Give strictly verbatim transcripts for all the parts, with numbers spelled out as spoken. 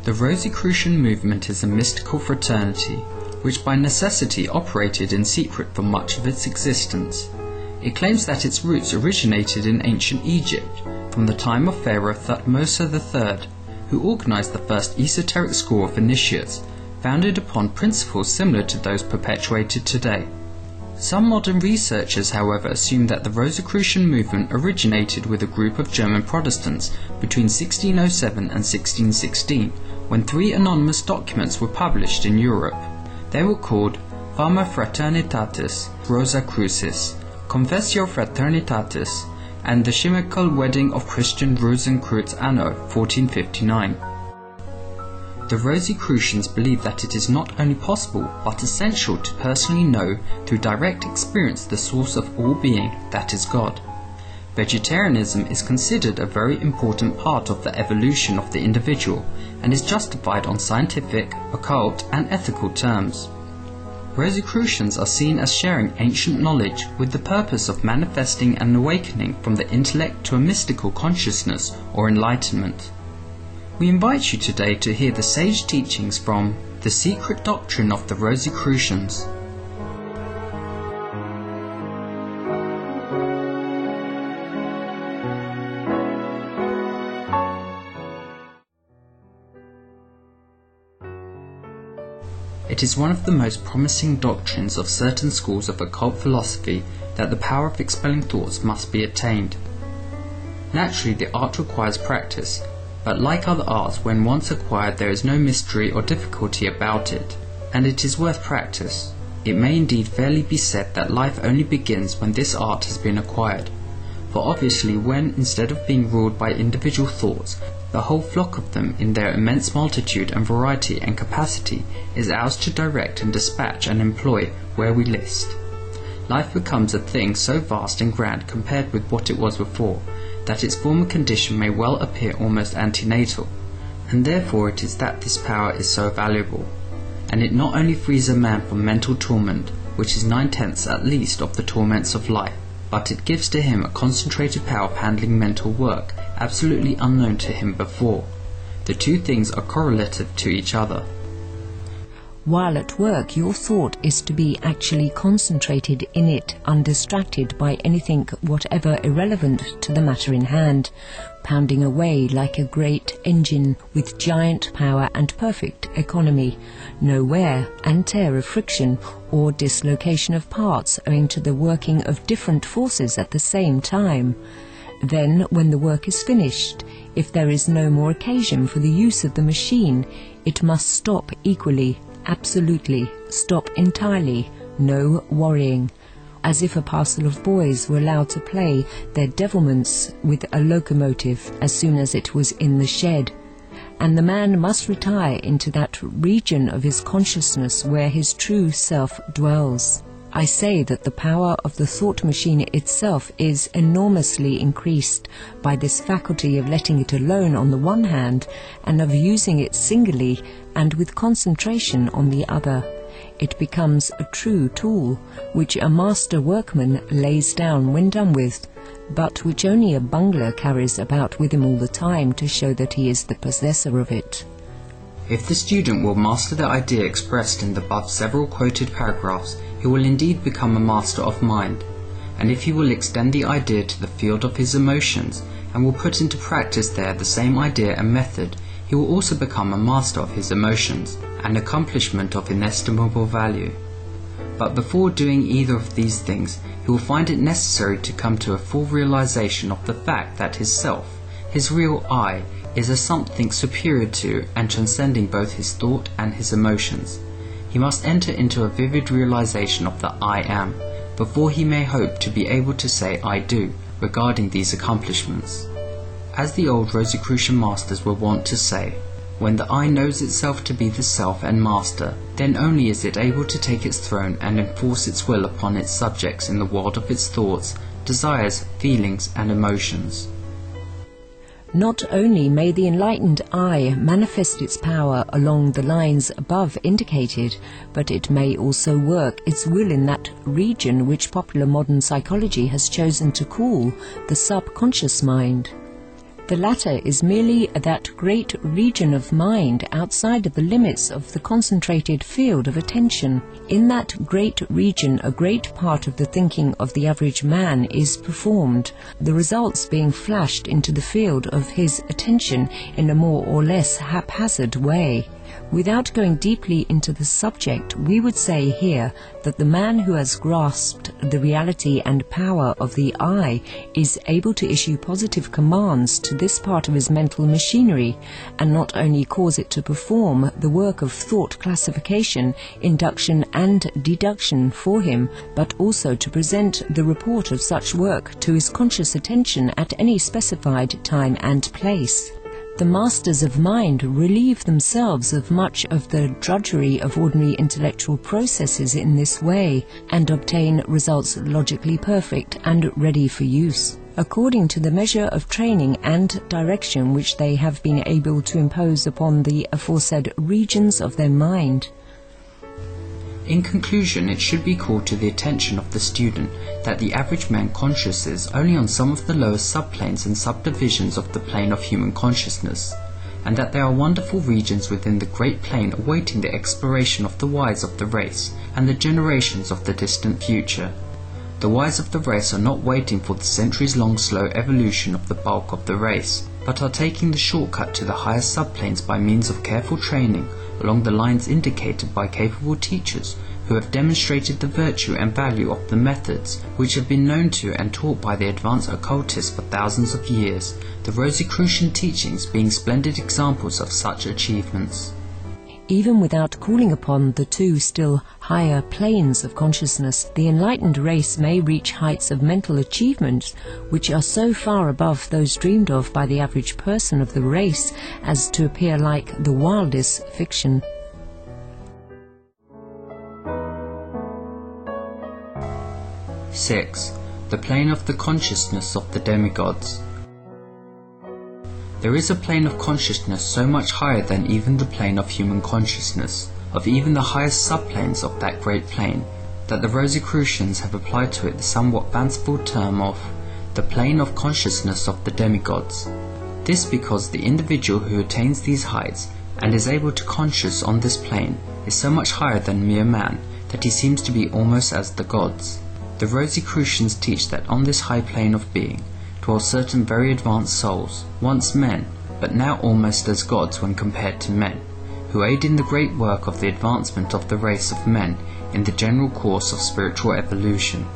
The Rosicrucian movement is a mystical fraternity, which by necessity operated in secret for much of its existence. It claims that its roots originated in ancient Egypt, from the time of Pharaoh Thutmose the third, who organized the first esoteric school of initiates, founded upon principles similar to those perpetuated today. Some modern researchers, however, assume that the Rosicrucian movement originated with a group of German Protestants between sixteen oh seven and sixteen sixteen, when three anonymous documents were published in Europe. They were called Fama Fraternitatis Rosicrucis, Confessio Fraternitatis, and the Chimical Wedding of Christian Rosenkreuz anno fourteen fifty-nine. The Rosicrucians believe that it is not only possible but essential to personally know through direct experience the source of all being, that is God. Vegetarianism is considered a very important part of the evolution of the individual and is justified on scientific, occult, and ethical terms. Rosicrucians are seen as sharing ancient knowledge with the purpose of manifesting an awakening from the intellect to a mystical consciousness or enlightenment. We invite you today to hear the sage teachings from The Secret Doctrine of the Rosicrucians. It is one of the most promising doctrines of certain schools of occult philosophy that the power of expelling thoughts must be attained. Naturally, the art requires practice, but like other arts, when once acquired there is no mystery or difficulty about it, and it is worth practice. It may indeed fairly be said that life only begins when this art has been acquired, for obviously when, instead of being ruled by individual thoughts, the whole flock of them in their immense multitude and variety and capacity is ours to direct and dispatch and employ where we list, life becomes a thing so vast and grand compared with what it was before, that its former condition may well appear almost antenatal, and therefore it is that this power is so valuable. And it not only frees a man from mental torment, which is nine-tenths at least of the torments of life, but it gives to him a concentrated power of handling mental work, absolutely unknown to him before. The two things are correlative to each other. While at work, your thought is to be actually concentrated in it, undistracted by anything whatever irrelevant to the matter in hand, pounding away like a great engine with giant power and perfect economy, no wear and tear of friction or dislocation of parts owing to the working of different forces at the same time. Then, when the work is finished, if there is no more occasion for the use of the machine, it must stop equally. Absolutely, stop entirely, no worrying, as if a parcel of boys were allowed to play their devilments with a locomotive as soon as it was in the shed, and the man must retire into that region of his consciousness where his true self dwells. I say that the power of the thought machine itself is enormously increased by this faculty of letting it alone on the one hand, and of using it singly and with concentration on the other. It becomes a true tool, which a master workman lays down when done with, but which only a bungler carries about with him all the time to show that he is the possessor of it. If the student will master the idea expressed in the above several quoted paragraphs, he will indeed become a master of mind, and if he will extend the idea to the field of his emotions, and will put into practice there the same idea and method, he will also become a master of his emotions, an accomplishment of inestimable value. But before doing either of these things, he will find it necessary to come to a full realization of the fact that his self, his real I, is a something superior to and transcending both his thought and his emotions. He must enter into a vivid realization of the I am, before he may hope to be able to say I do regarding these accomplishments. As the old Rosicrucian masters were wont to say, when the I knows itself to be the self and master, then only is it able to take its throne and enforce its will upon its subjects in the world of its thoughts, desires, feelings, and emotions. Not only may the enlightened I manifest its power along the lines above indicated, but it may also work its will in that region which popular modern psychology has chosen to call the subconscious mind. The latter is merely that great region of mind outside of the limits of the concentrated field of attention. In that great region, a great part of the thinking of the average man is performed, the results being flashed into the field of his attention in a more or less haphazard way. Without going deeply into the subject, we would say here that the man who has grasped the reality and power of the I is able to issue positive commands to this part of his mental machinery, and not only cause it to perform the work of thought classification, induction and deduction for him, but also to present the report of such work to his conscious attention at any specified time and place. The masters of mind relieve themselves of much of the drudgery of ordinary intellectual processes in this way, and obtain results logically perfect and ready for use, according to the measure of training and direction which they have been able to impose upon the aforesaid regions of their mind. In conclusion, it should be called to the attention of the student that the average man consciences only on some of the lower subplanes and subdivisions of the plane of human consciousness, and that there are wonderful regions within the great plane awaiting the exploration of the wise of the race and the generations of the distant future. The wise of the race are not waiting for the centuries-long slow evolution of the bulk of the race, but are taking the shortcut to the higher subplanes by means of careful training along the lines indicated by capable teachers who have demonstrated the virtue and value of the methods which have been known to and taught by the advanced occultists for thousands of years, the Rosicrucian teachings being splendid examples of such achievements. Even without calling upon the two still higher planes of consciousness, the enlightened race may reach heights of mental achievement which are so far above those dreamed of by the average person of the race as to appear like the wildest fiction. six. The plane of the consciousness of the demigods. There is a plane of consciousness so much higher than even the plane of human consciousness, of even the highest subplanes of that great plane, that the Rosicrucians have applied to it the somewhat fanciful term of the plane of consciousness of the demigods. This because the individual who attains these heights and is able to conscious on this plane is so much higher than mere man that he seems to be almost as the gods. The Rosicrucians teach that on this high plane of being dwell certain very advanced souls, once men, but now almost as gods when compared to men, who aid in the great work of the advancement of the race of men in the general course of spiritual evolution.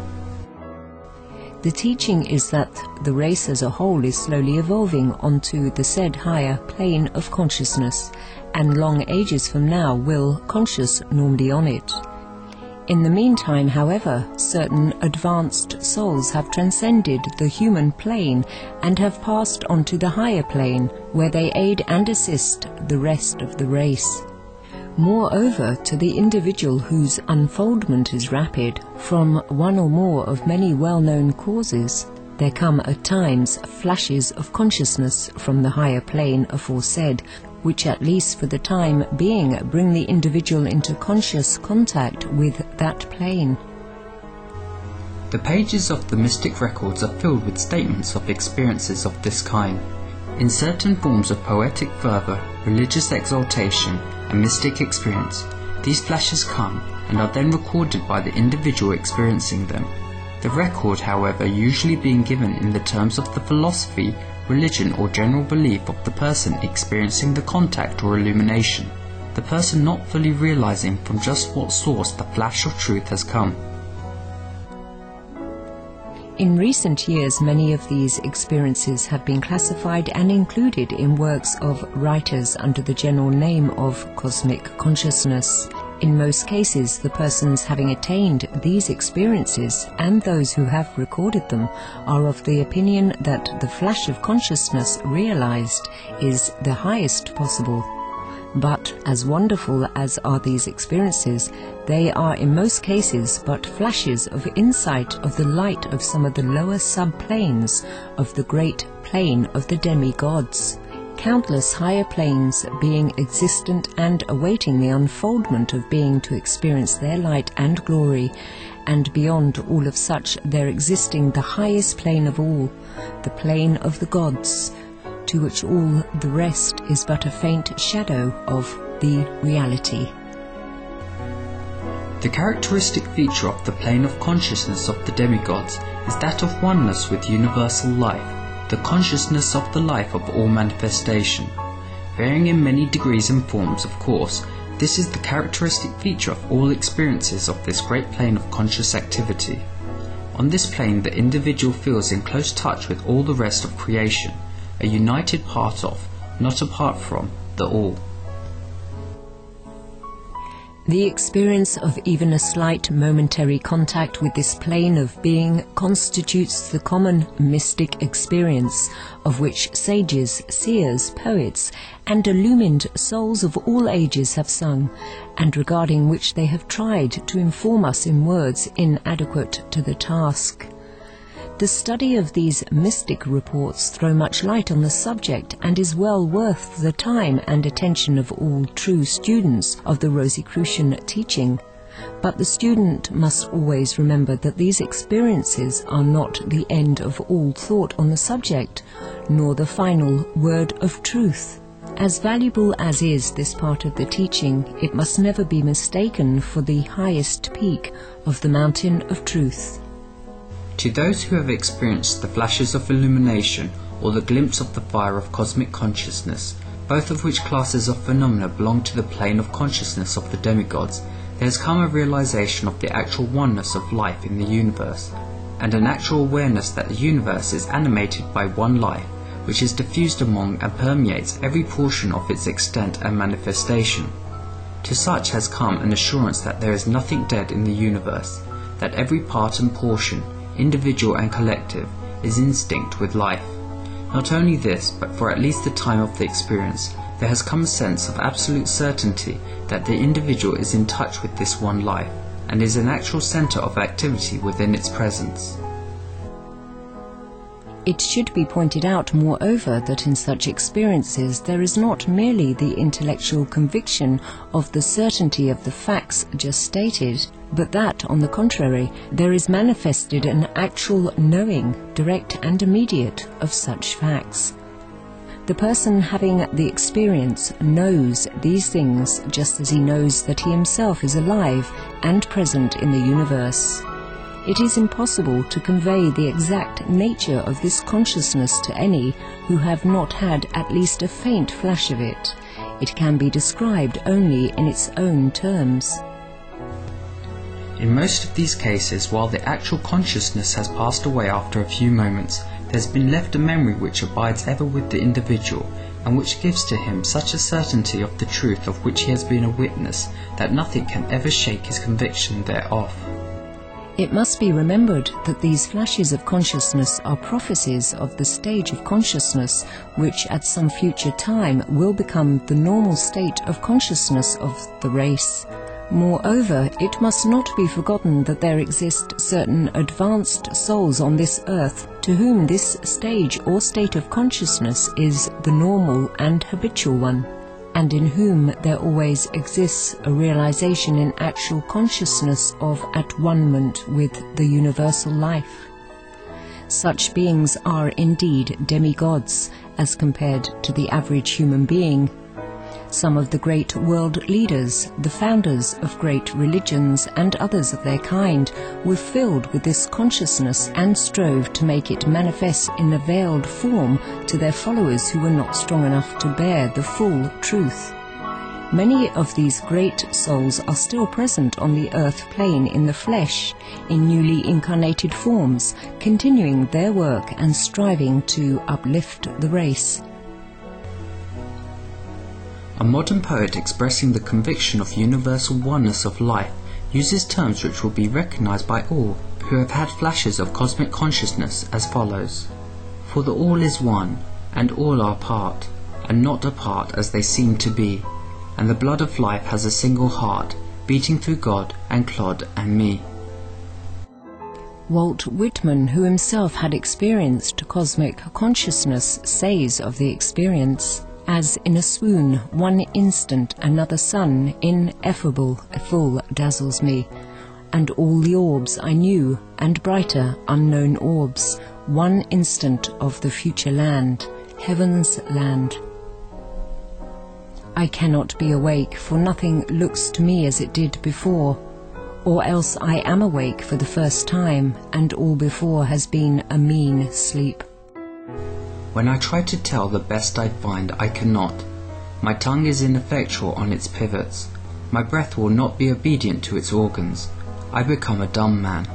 The teaching is that the race as a whole is slowly evolving onto the said higher plane of consciousness, and long ages from now will conscious normally on it. In the meantime, however, certain advanced souls have transcended the human plane and have passed on to the higher plane, where they aid and assist the rest of the race. Moreover, to the individual whose unfoldment is rapid, from one or more of many well-known causes, there come at times flashes of consciousness from the higher plane aforesaid, which at least for the time being bring the individual into conscious contact with that plane. The pages of the mystic records are filled with statements of experiences of this kind. In certain forms of poetic fervor, religious exaltation, and mystic experience, these flashes come and are then recorded by the individual experiencing them. The record, however, usually being given in the terms of the philosophy, religion or general belief of the person experiencing the contact or illumination, the person not fully realizing from just what source the flash of truth has come. In recent years, many of these experiences have been classified and included in works of writers under the general name of cosmic consciousness. In most cases, the persons having attained these experiences and those who have recorded them are of the opinion that the flash of consciousness realized is the highest possible. But as wonderful as are these experiences, they are in most cases but flashes of insight of the light of some of the lower subplanes of the great plane of the demigods. Countless higher planes being existent and awaiting the unfoldment of being to experience their light and glory, and beyond all of such there existing the highest plane of all, the plane of the gods, to which all the rest is but a faint shadow of the reality. The characteristic feature of the plane of consciousness of the demigods is that of oneness with universal life, the consciousness of the life of all manifestation. Varying in many degrees and forms, of course, this is the characteristic feature of all experiences of this great plane of conscious activity. On this plane the individual feels in close touch with all the rest of creation, a united part of, not apart from, the all. The experience of even a slight momentary contact with this plane of being constitutes the common mystic experience of which sages, seers, poets, and illumined souls of all ages have sung, and regarding which they have tried to inform us in words inadequate to the task. The study of these mystic reports throw much light on the subject and is well worth the time and attention of all true students of the Rosicrucian teaching. But the student must always remember that these experiences are not the end of all thought on the subject, nor the final word of truth. As valuable as is this part of the teaching, it must never be mistaken for the highest peak of the mountain of truth. To those who have experienced the flashes of illumination or the glimpse of the fire of cosmic consciousness, both of which classes of phenomena belong to the plane of consciousness of the demigods, there has come a realization of the actual oneness of life in the universe, and an actual awareness that the universe is animated by one life, which is diffused among and permeates every portion of its extent and manifestation. To such has come an assurance that there is nothing dead in the universe, that every part and portion, individual and collective, is instinct with life. Not only this, but for at least the time of the experience, there has come a sense of absolute certainty that the individual is in touch with this one life, and is an actual center of activity within its presence. It should be pointed out, moreover, that in such experiences there is not merely the intellectual conviction of the certainty of the facts just stated, but that, on the contrary, there is manifested an actual knowing, direct and immediate, of such facts. The person having the experience knows these things just as he knows that he himself is alive and present in the universe. It is impossible to convey the exact nature of this consciousness to any who have not had at least a faint flash of it. It can be described only in its own terms. In most of these cases, while the actual consciousness has passed away after a few moments, there has been left a memory which abides ever with the individual, and which gives to him such a certainty of the truth of which he has been a witness that nothing can ever shake his conviction thereof. It must be remembered that these flashes of consciousness are prophecies of the stage of consciousness which at some future time will become the normal state of consciousness of the race. Moreover, it must not be forgotten that there exist certain advanced souls on this earth to whom this stage or state of consciousness is the normal and habitual one, and in whom there always exists a realization in actual consciousness of at-one-ment with the universal life. Such beings are indeed demigods as compared to the average human being. Some of the great world leaders, the founders of great religions, and others of their kind were filled with this consciousness and strove to make it manifest in a veiled form to their followers who were not strong enough to bear the full truth. Many of these great souls are still present on the earth plane in the flesh, in newly incarnated forms, continuing their work and striving to uplift the race. A modern poet expressing the conviction of universal oneness of life uses terms which will be recognized by all who have had flashes of cosmic consciousness as follows: For the all is one, and all are part, and not apart as they seem to be, and the blood of life has a single heart, beating through God and Clod and me. Walt Whitman, who himself had experienced cosmic consciousness, says of the experience, as in a swoon, one instant another sun, ineffable, full dazzles me, and all the orbs I knew, and brighter unknown orbs, one instant of the future land, heaven's land. I cannot be awake, for nothing looks to me as it did before, or else I am awake for the first time, and all before has been a mean sleep. When I try to tell the best I find, I cannot. My tongue is ineffectual on its pivots. My breath will not be obedient to its organs. I become a dumb man.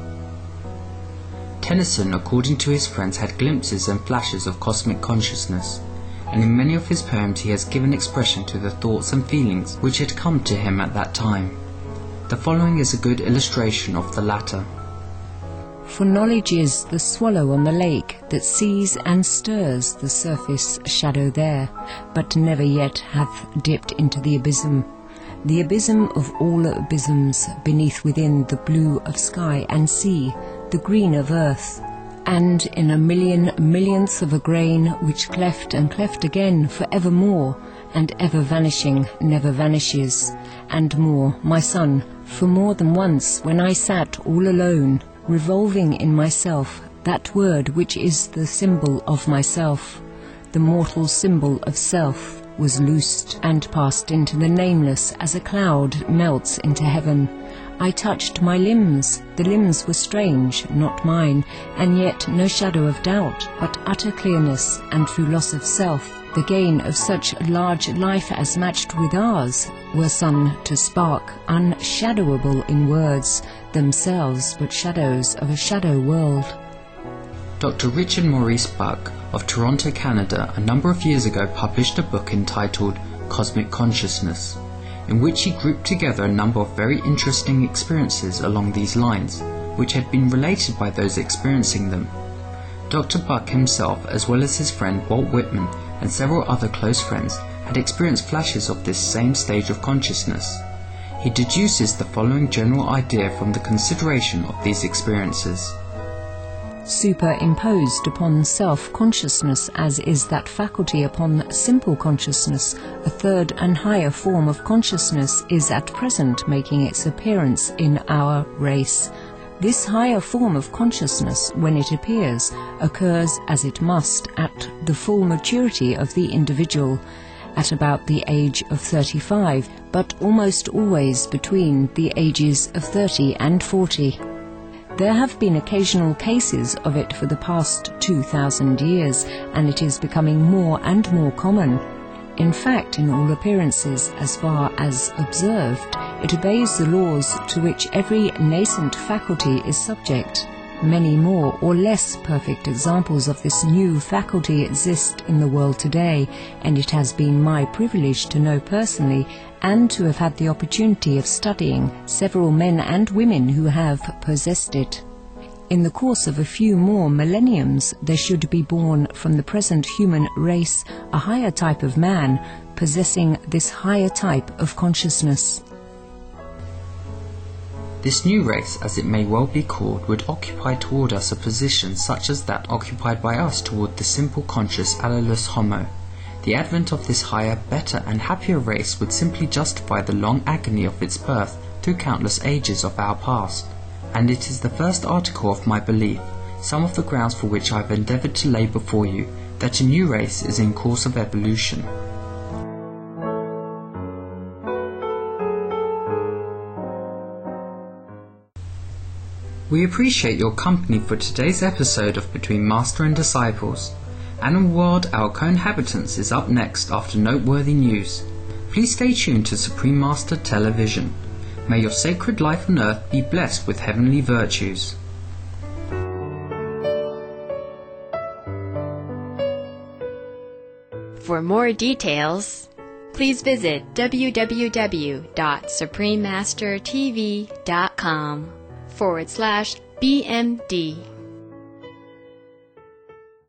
Tennyson, according to his friends, had glimpses and flashes of cosmic consciousness, and in many of his poems he has given expression to the thoughts and feelings which had come to him at that time. The following is a good illustration of the latter. For knowledge is the swallow on the lake that sees and stirs the surface shadow there, but never yet hath dipped into the abysm, the abysm of all abysms, beneath within the blue of sky and sea, the green of earth, and in a million millionth of a grain which cleft and cleft again for evermore, and ever vanishing never vanishes, and more, my son, for more than once when I sat all alone, revolving in myself that word which is the symbol of myself, the mortal symbol of self, was loosed and passed into the nameless as a cloud melts into heaven. I touched my limbs, the limbs were strange, not mine, and yet no shadow of doubt, but utter clearness, and through loss of self, the gain of such large life as matched with ours, were sun to spark, unshadowable in words, themselves but shadows of a shadow world. Doctor Richard Maurice Buck of Toronto, Canada, a number of years ago published a book entitled Cosmic Consciousness, in which he grouped together a number of very interesting experiences along these lines, which had been related by those experiencing them. Doctor Buck himself, as well as his friend Walt Whitman and several other close friends, had experienced flashes of this same stage of consciousness. He deduces the following general idea from the consideration of these experiences. Superimposed upon self-consciousness, as is that faculty upon simple consciousness, a third and higher form of consciousness is at present making its appearance in our race. This higher form of consciousness, when it appears, occurs as it must at the full maturity of the individual, at about the age of thirty-five, but almost always between the ages of thirty and forty. There have been occasional cases of it for the past two thousand years, and it is becoming more and more common. In fact, in all appearances, as far as observed, it obeys the laws to which every nascent faculty is subject. Many more or less perfect examples of this new faculty exist in the world today, and it has been my privilege to know personally and to have had the opportunity of studying several men and women who have possessed it. In the course of a few more millenniums, there should be born from the present human race a higher type of man, possessing this higher type of consciousness. This new race, as it may well be called, would occupy toward us a position such as that occupied by us toward the simple conscious allelus homo. The advent of this higher, better and happier race would simply justify the long agony of its birth through countless ages of our past, and it is the first article of my belief, some of the grounds for which I have endeavoured to lay before you, that a new race is in course of evolution. We appreciate your company for today's episode of Between Master and Disciples. Animal World, Our Co-Inhabitants is up next after noteworthy news. Please stay tuned to Supreme Master Television. May your sacred life on earth be blessed with heavenly virtues. For more details, please visit w w w dot supreme master t v dot com forward slash B M D.